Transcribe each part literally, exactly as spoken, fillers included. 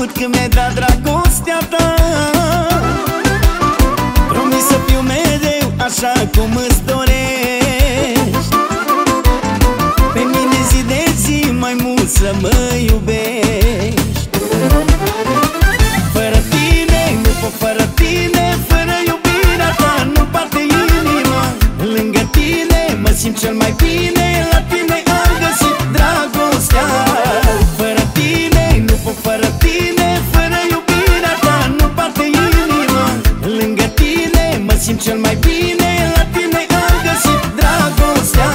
mult că mi-ai dat dragostea ta. Promis să fiu mereu așa cum îți dorești. Pe mine zi de zi mai mult să mă iubești. Fără tine nu pot, fără tine, fără iubirea ta nu bate inima. Lângă tine mă simt cel mai bine, la tine am găsit dragostea. Fără tine nu pot, fără tine, fără iubirea ta nu bate inima. Lângă tine mă simt cel mai bine, la tine am găsit dragostea.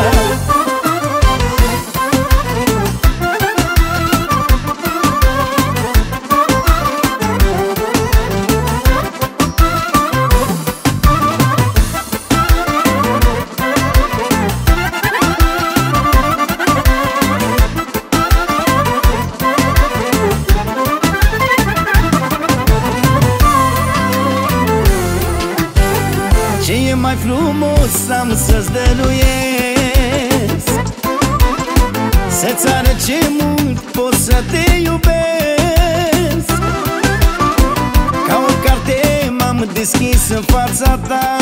Ce e mai frumos am să-ți dăruiesc, să-ți arăt ce mult pot să te iubesc. Ca o carte m-am deschis în fața ta,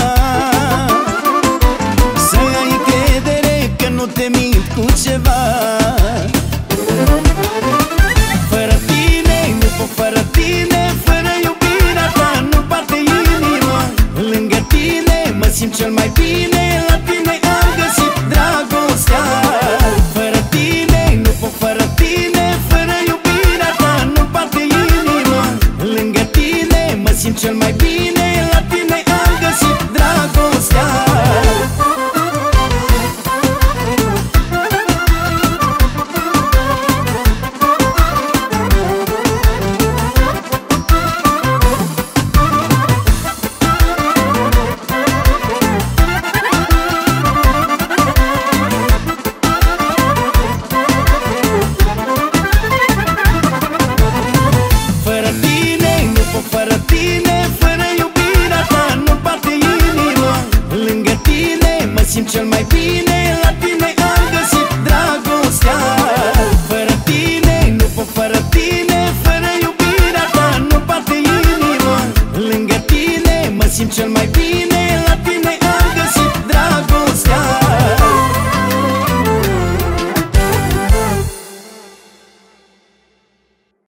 să ai încredere că nu te mint cu ceva. Fără tine nu pot, fără tine, fără iubirea ta nu bate inima. Lângă tine mă simt cel mai bine,